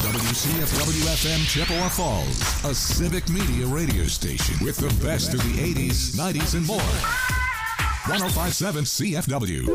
WCFW-FM Chippewa Falls, a civic media radio station with the best of the 80s, 90s, and more. 105.7 CFW.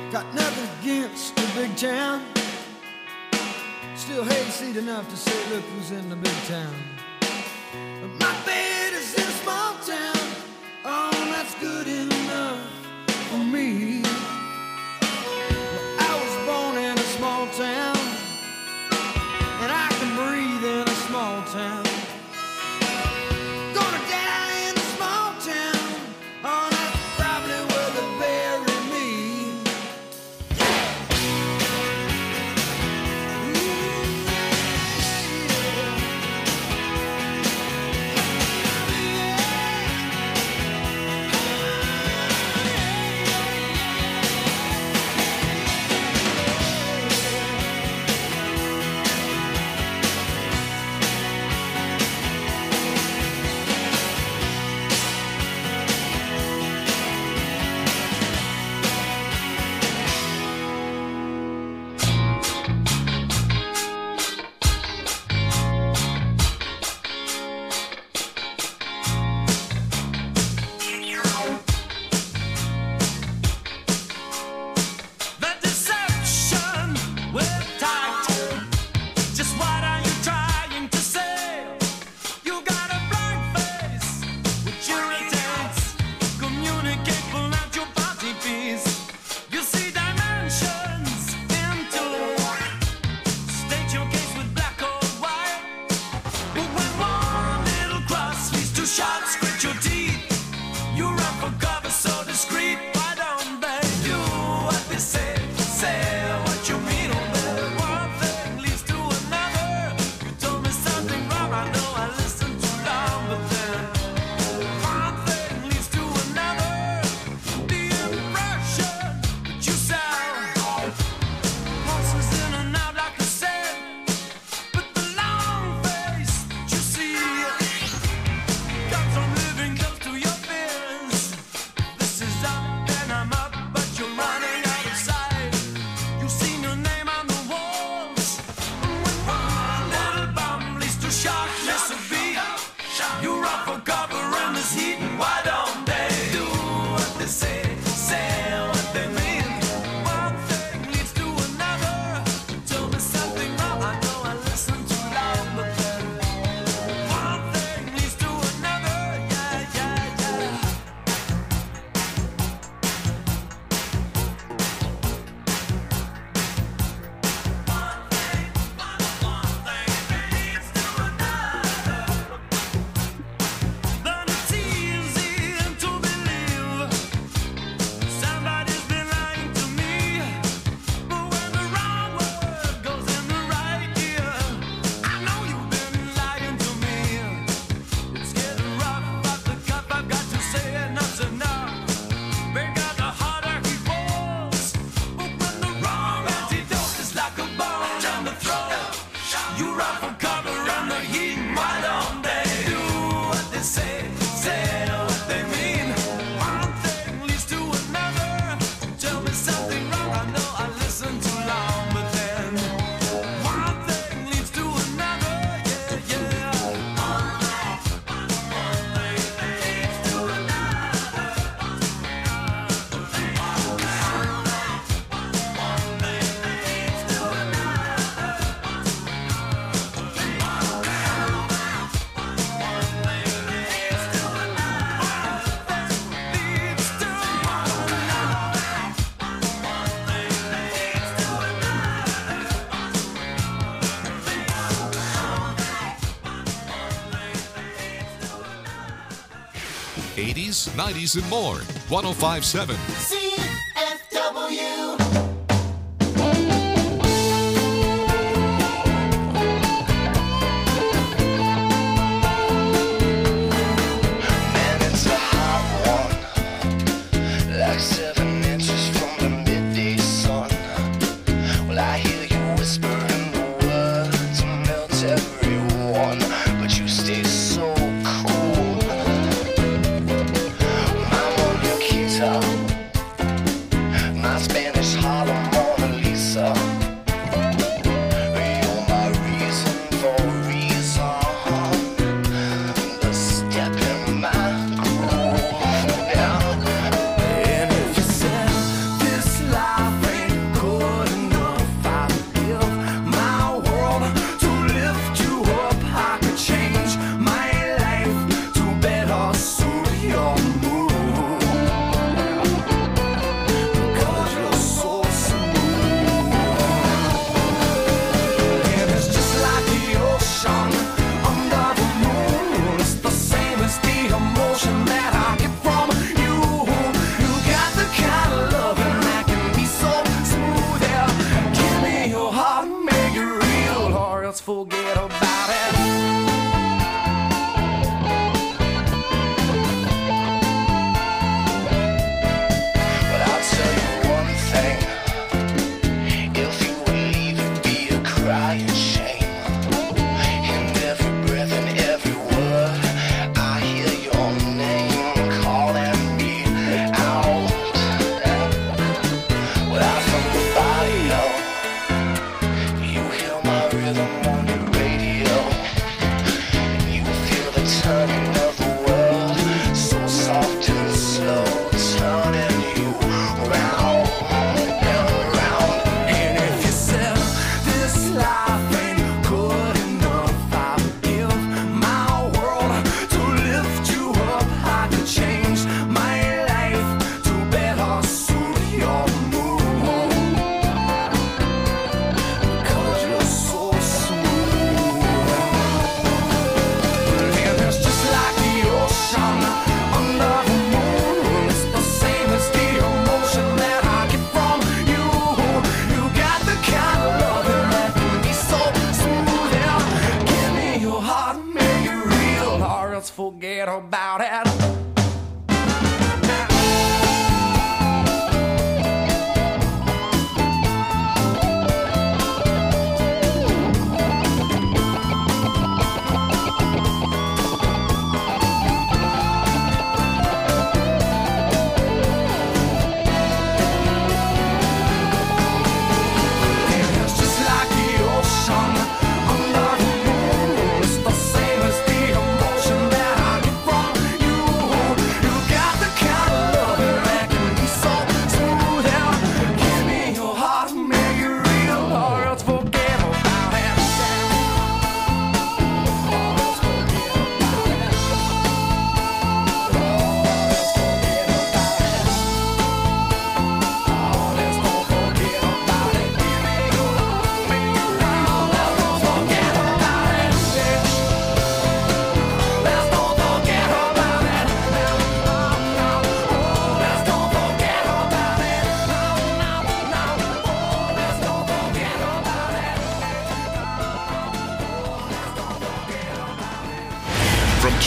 Got nothing against the big town. Still hate seat enough to say, look who's in the big town. But my bed is in a small town. Oh, that's good enough for me. Well, I was born in a small town, and I can breathe in a small town. Gonna die in a small town. Oh, that's probably where they bury me. '80s, '90s, and more. 105.7 CFW. Man, it's a hot one, like 7 inches from the midday sun. Well, I hear you whispering the words to melt everyone, but you stay so cool. I'm on your guitar,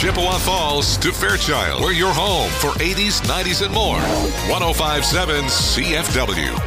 Chippewa Falls to Fairchild. We're your home for 80s, 90s, and more. 105.7 CFW.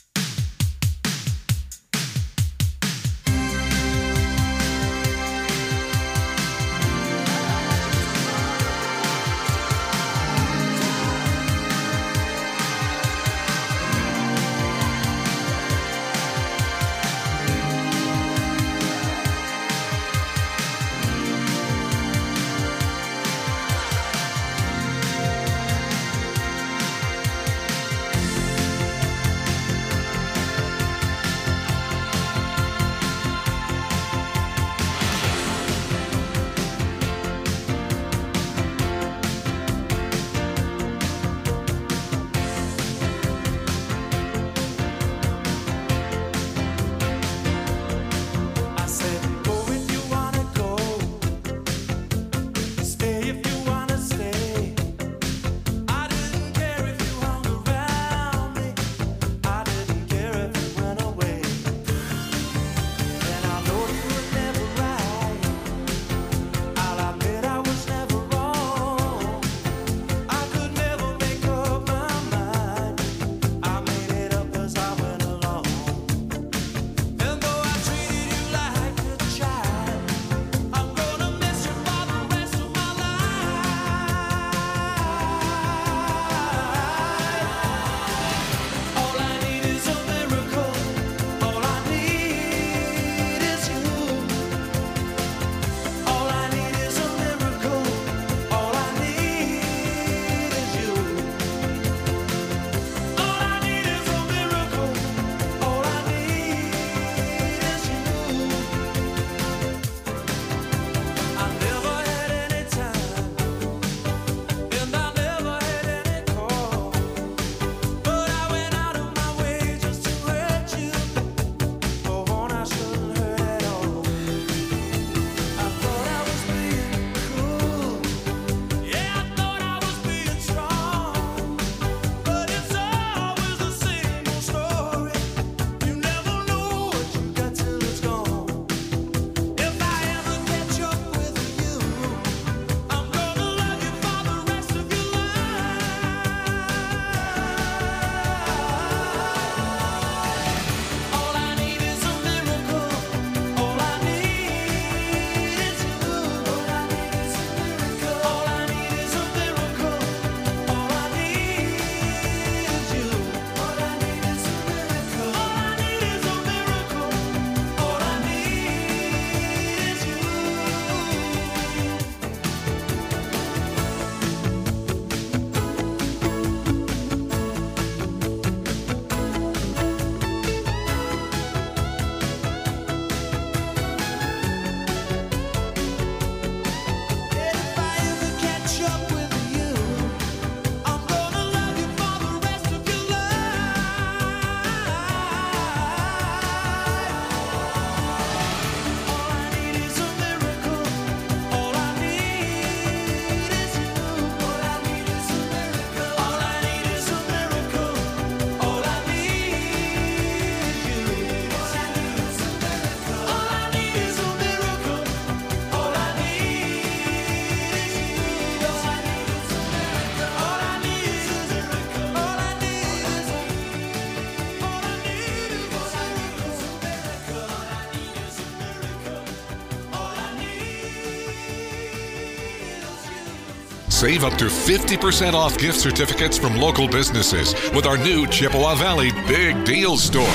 Save up to 50% off gift certificates from local businesses with our new Chippewa Valley Big Deals store.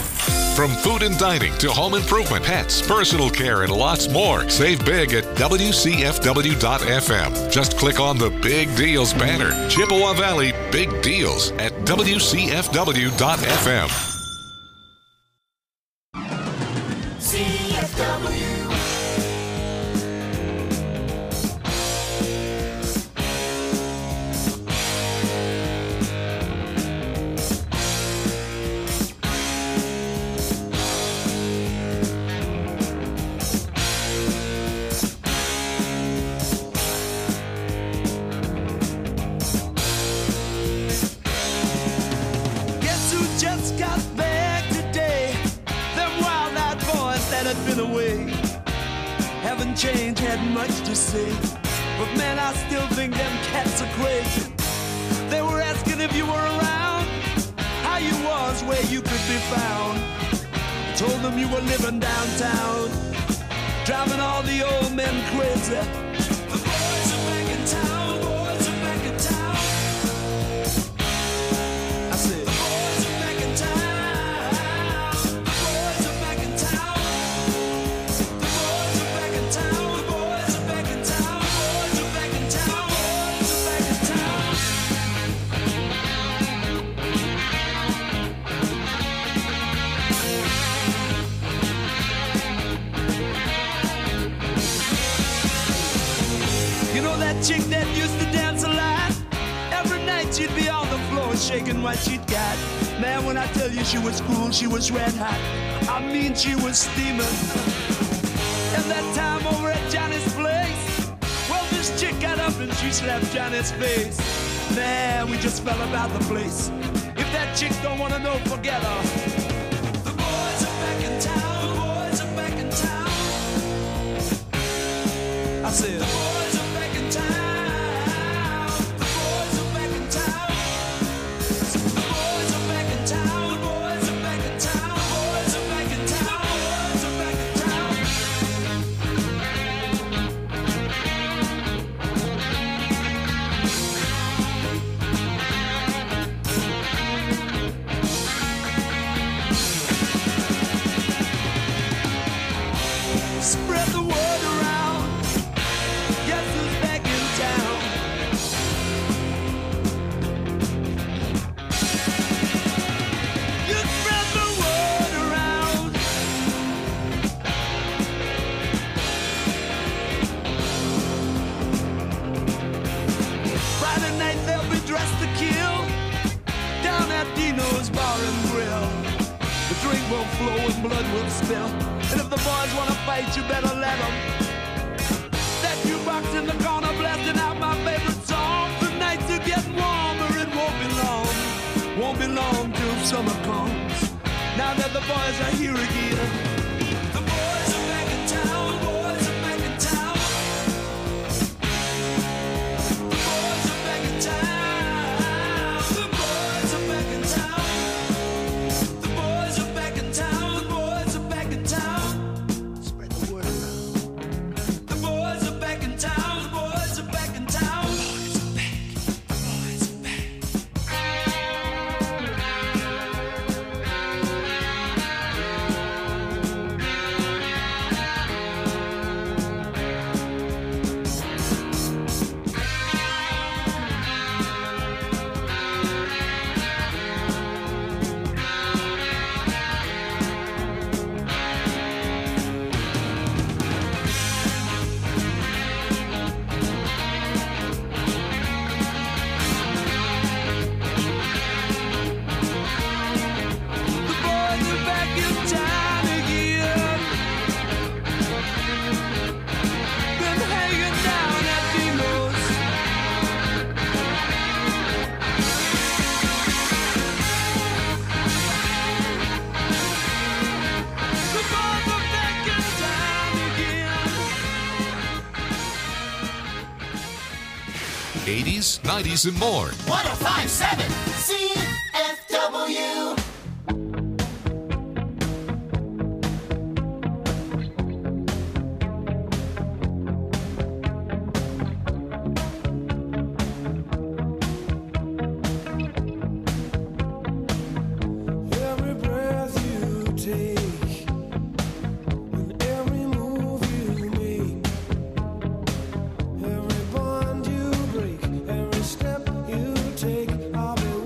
From food and dining to home improvement, pets, personal care, and lots more. Save big at WCFW.FM. Just click on the Big Deals banner. Chippewa Valley Big Deals at WCFW.FM. CFW. Change had much to say. But man, I still think them cats are crazy. They were asking if you were around, how you was, where you could be found. Told them you were living downtown, driving all the old men crazy. The boys are back in town, boys are back in town. I said, the boys are back in town, the boys are back in town. The boys are back in town, the boys are back in town, boys are back in town, boys are back in town. You know that chick that used to dance a lot? Every night she'd be on the floor shaking what she'd got. Man, when I tell you she was cool, she was red hot. I mean, she was steaming. And that time over at Johnny's place, well, this chick got up and she slapped Johnny's face. Man, we just fell about the place. If that chick don't wanna know, forget her. The boys are back in town, the boys are back in town. I said, the boys are back in town, the boys are back in town. The boys are back in town, the boys are back in town, the boys are back in town, the boys are back in town. Spread the word around. Guess who's back in town? You spread the word around. Friday night they'll be dressed to kill down at Dino's Bar and Grill. The drink will flow and blood will spill. And if the boys wanna fight, you better let them. That jukebox in the corner blasting out my favorite song. The nights are getting warmer, it won't be long. Won't be long till summer comes. Now that the boys are here again. The boys are back in town, the boys are back in town. The boys are back in town. The boys are back in town. The boys are back in town, the boys are back in town. Spread the word around. The boys are back in town, the boys are back in town. The boys are back, the boys are back. The boys are back in town again. Been hanging down at Dino's. The boys are back in town again. 80s, 90s, and more. 1057 CFW. Every breath you take and every move you make, every bond you break, every step you take, I'll be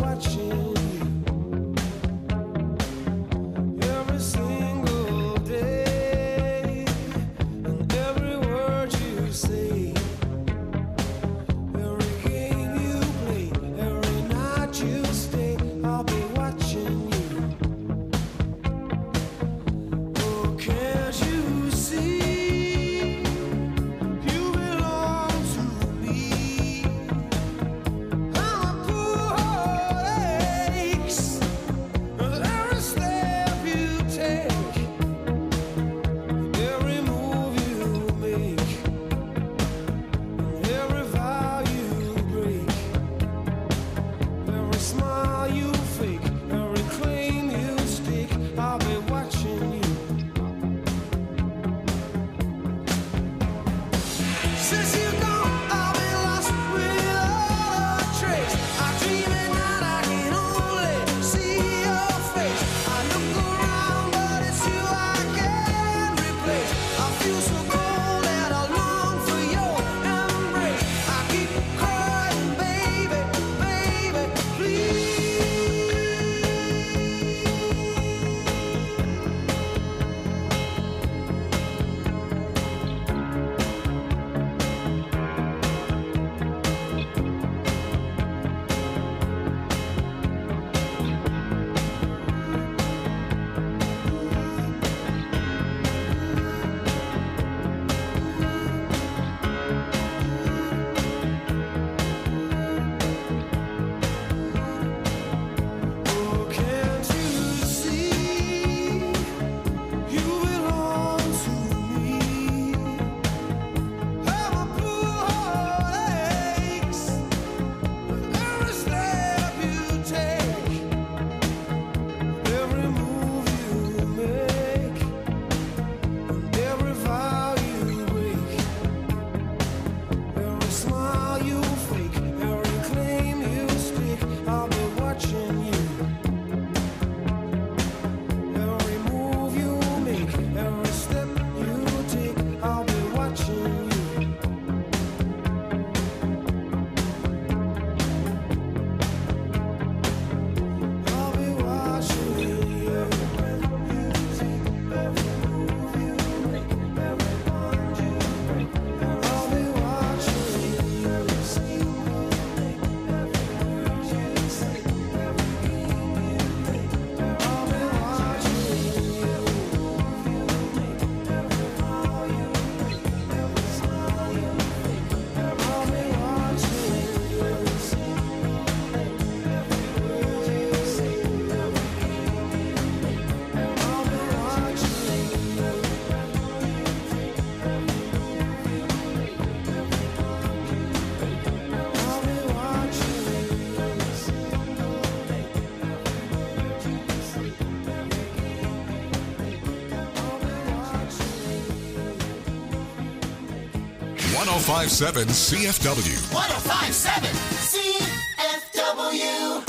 1057 CFW. 1057 CFW.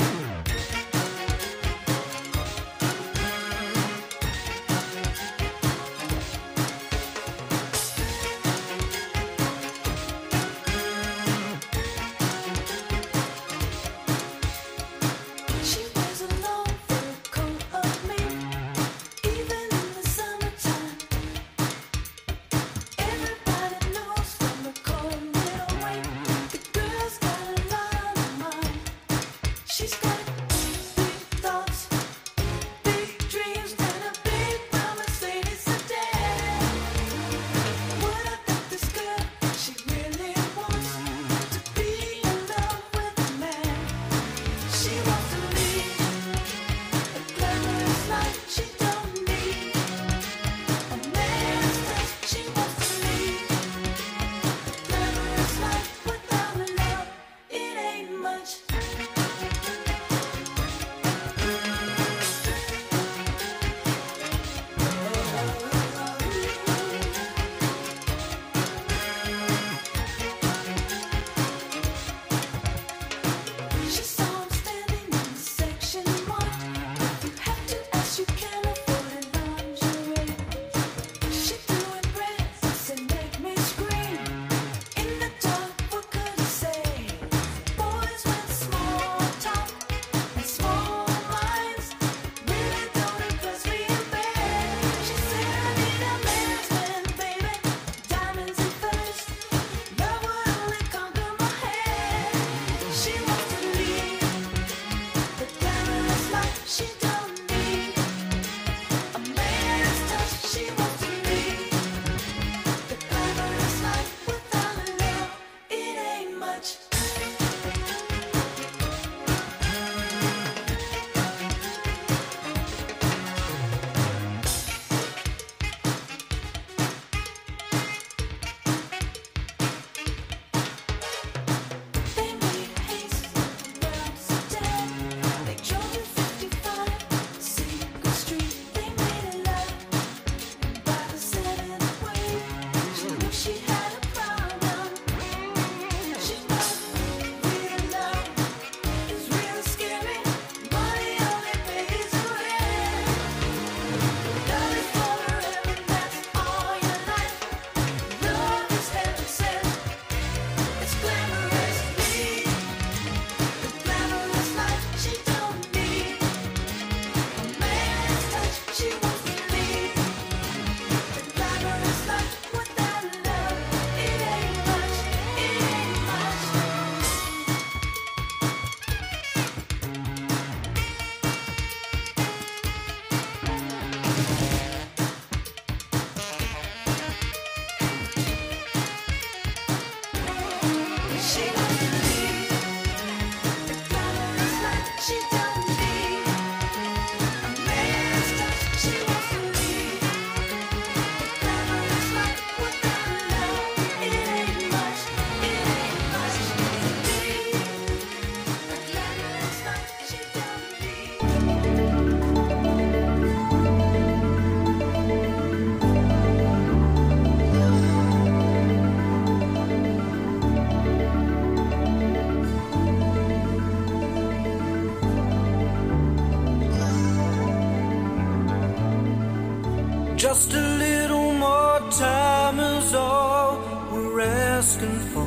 Just a little more time is all we're asking for.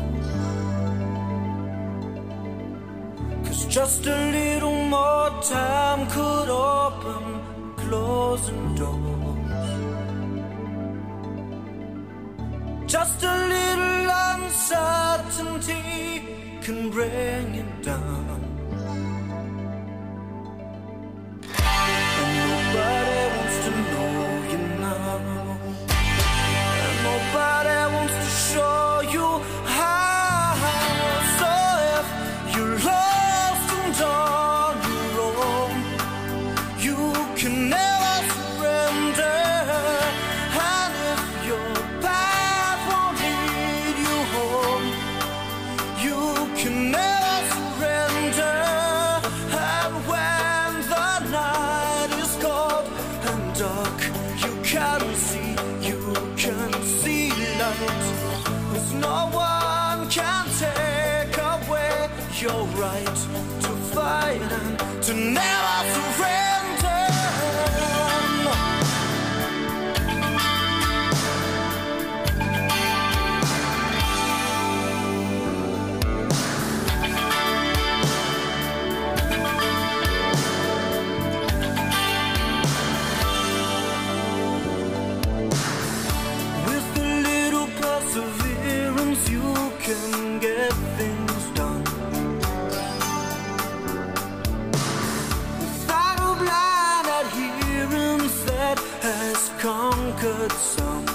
'Cause just a little more time could open closing doors. Just a little uncertainty can bring it down. And nobody wants to know you now. And nobody wants to show you how. So if you're lost and on your own, you can never surrender. And if your path won't lead you home, you can never surrender. to never surrender. With a little perseverance, you can get things done. Without a blind adherence that has conquered some.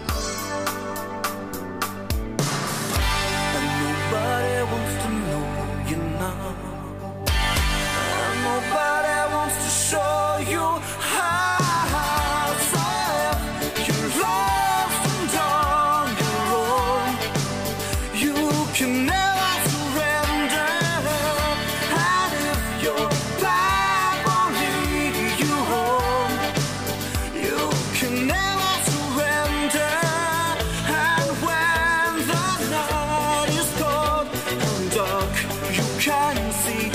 And nobody wants to know you now. And nobody wants to show you how. So if you're lost and on your own, you can never surrender. And if your Bible lead you home, you can never surrender. And when the night is cold and dark, you can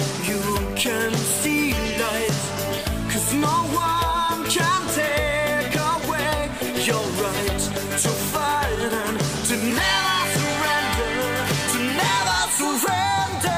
see light. 'Cause no one can take away your right to fight and to never surrender, to never surrender.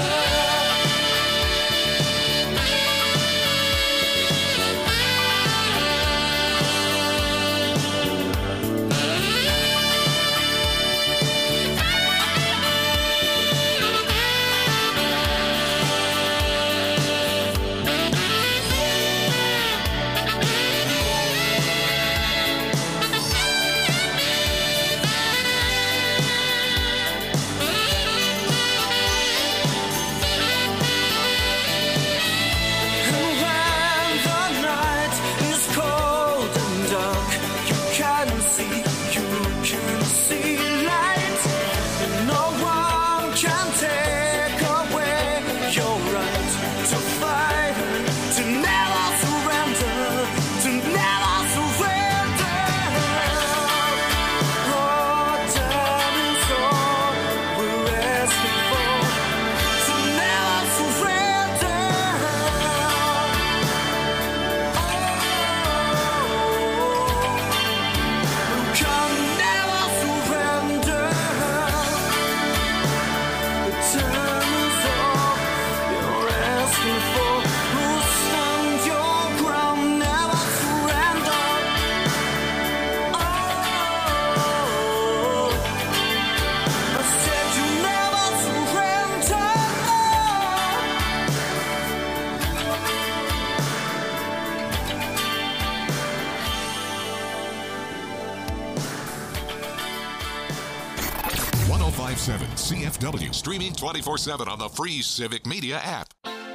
CFW, streaming 24/7 on the free Civic Media app.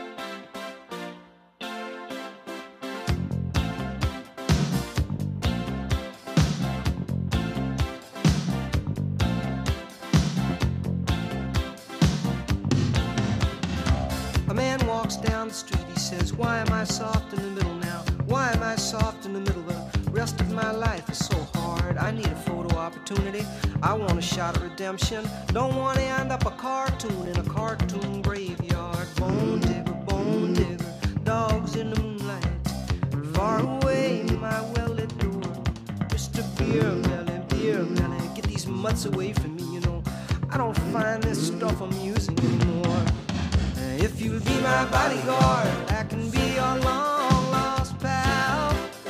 A man walks down the street, he says, why am I soft in the middle now? Why am I soft in the middle? The rest of my life is so hard. I need a photo opportunity. I want a shot of redemption. Don't want to end up a cartoon in a cartoon graveyard. Bone digger, dogs in the moonlight. Far away, my well-lit door. Mr. Beer Melly, get these mutts away from me, you know. I don't find this stuff amusing anymore. If you'll be my bodyguard, I can be your long-lost pal.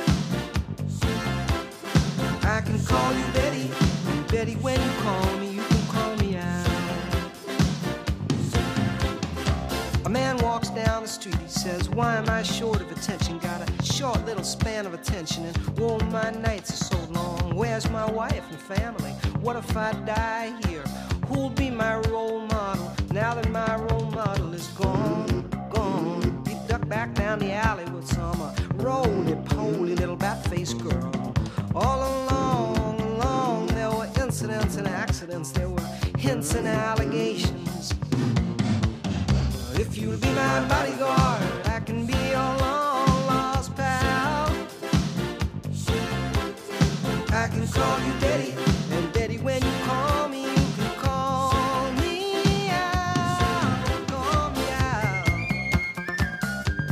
I can call you Betty, and Betty, when you call me, you can call me out. A man walks down the street, he says, why am I short of attention? Got a short little span of attention, and oh, my nights are so long. Where's my wife and family? What if I die here? Who'll be my role model now that my role model is gone? He ducked back down the alley with some roly-poly little bat-faced girl. All along, there were incidents and accidents. There were hints and allegations. If you'll be my bodyguard, I can be your long-lost pal. I can call you Daddy, and Daddy, when you call me, you can call me out, call me out.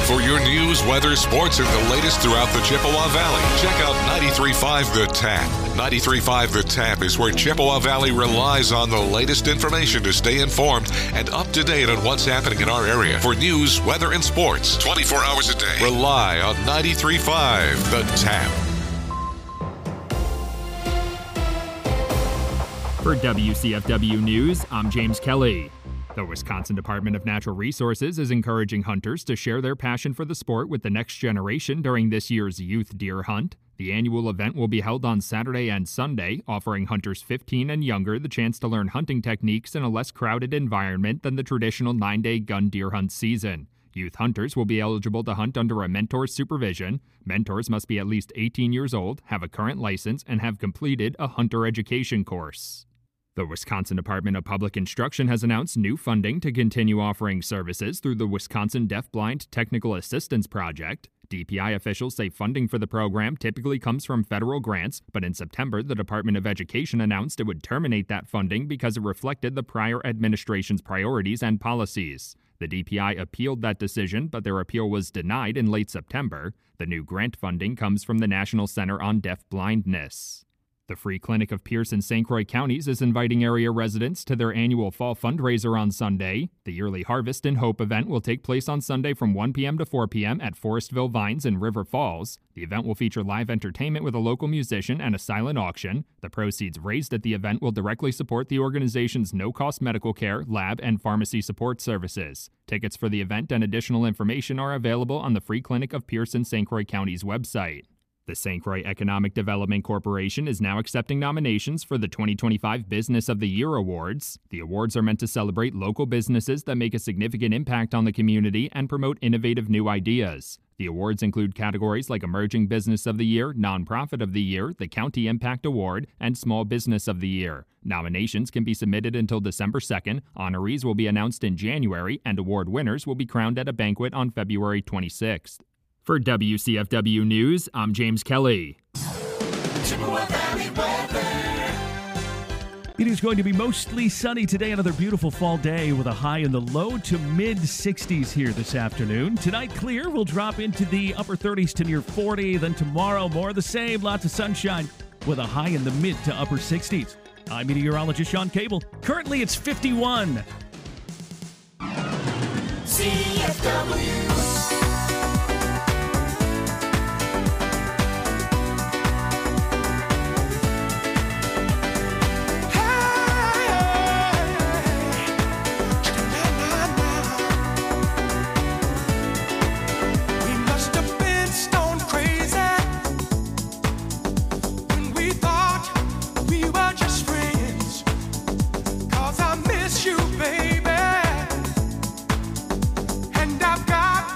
For your news, weather, sports, and the latest throughout the Chippewa Valley, check out 93.5 The Tap. 93.5 The Tap is where Chippewa Valley relies on the latest information to stay informed and up to date on what's happening in our area. For news, weather, and sports, 24 hours a day, rely on 93.5 The Tap. For WCFW News, I'm James Kelly. The Wisconsin Department of Natural Resources is encouraging hunters to share their passion for the sport with the next generation during this year's youth deer hunt. The annual event will be held on Saturday and Sunday, offering hunters 15 and younger the chance to learn hunting techniques in a less crowded environment than the traditional 9-day gun deer hunt season. Youth hunters will be eligible to hunt under a mentor's supervision. Mentors must be at least 18 years old, have a current license, and have completed a hunter education course. The Wisconsin Department of Public Instruction has announced new funding to continue offering services through the Wisconsin Deafblind Technical Assistance Project. DPI officials say funding for the program typically comes from federal grants, but in September, the Department of Education announced it would terminate that funding because it reflected the prior administration's priorities and policies. The DPI appealed that decision, but their appeal was denied in late September. The new grant funding comes from the National Center on Deafblindness. The Free Clinic of Pierce and St. Croix counties is inviting area residents to their annual fall fundraiser on Sunday. The yearly Harvest and Hope event will take place on Sunday from 1 p.m. to 4 p.m. at Forestville Vines in River Falls. The event will feature live entertainment with a local musician and a silent auction. The proceeds raised at the event will directly support the organization's no-cost medical care, lab, and pharmacy support services. Tickets for the event and additional information are available on the Free Clinic of Pierce and St. Croix counties website. The St. Croix Economic Development Corporation is now accepting nominations for the 2025 Business of the Year Awards. The awards are meant to celebrate local businesses that make a significant impact on the community and promote innovative new ideas. The awards include categories like Emerging Business of the Year, Nonprofit of the Year, the County Impact Award, and Small Business of the Year. Nominations can be submitted until December 2nd, honorees will be announced in January, and award winners will be crowned at a banquet on February 26th. For WCFW News, I'm James Kelly. Chippewa Valley weather. It is going to be mostly sunny today, another beautiful fall day with a high in the low to mid 60s here this afternoon. Tonight, clear, will drop into the upper 30s to near 40. Then tomorrow, more of the same, lots of sunshine with a high in the mid to upper 60s. I'm meteorologist Sean Cable. Currently, it's 51. CFW. You, baby, and I've got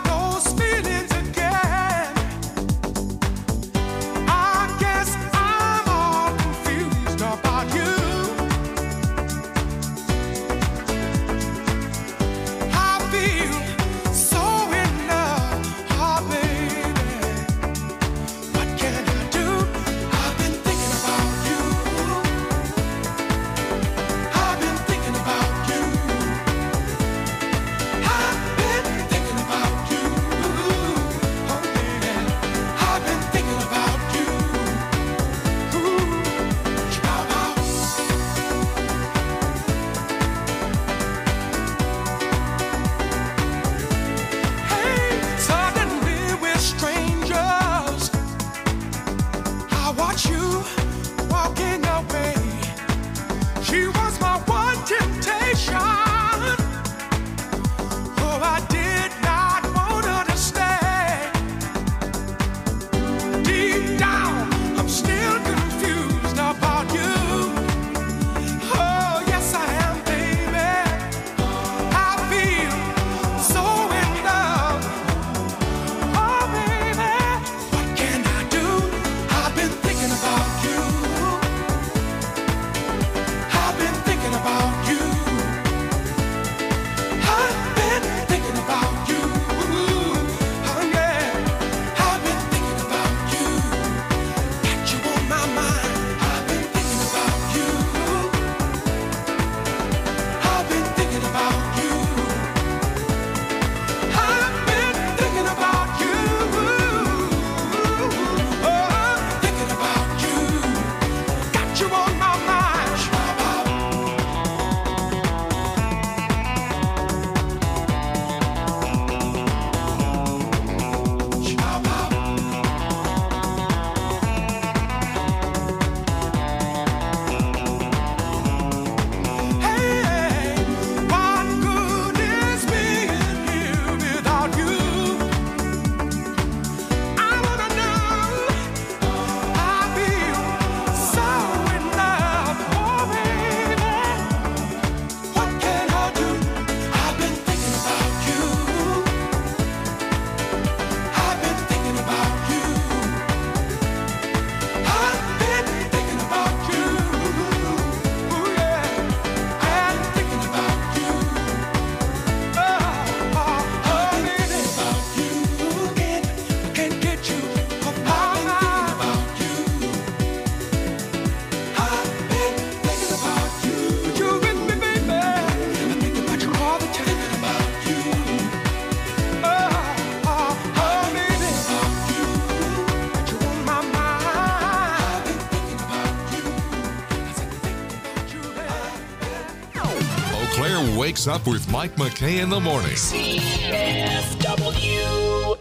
wakes up with Mike McKay in the morning. CFW.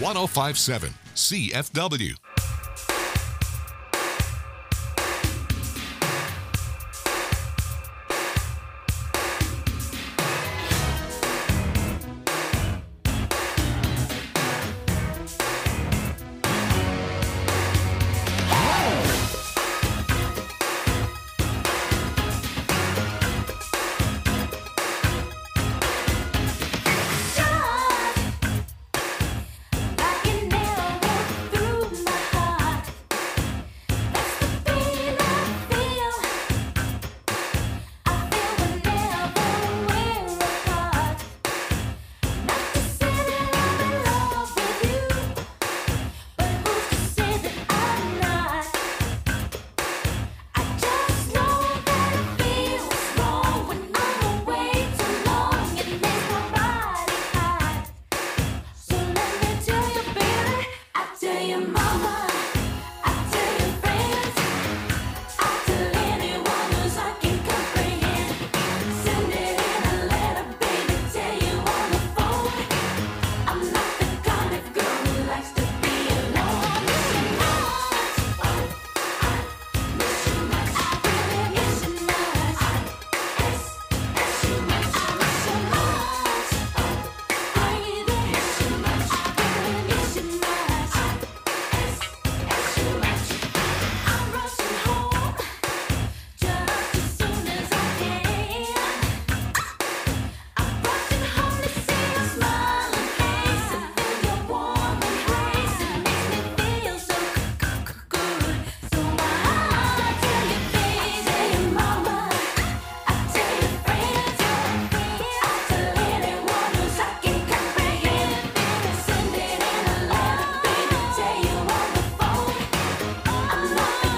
1057 CFW.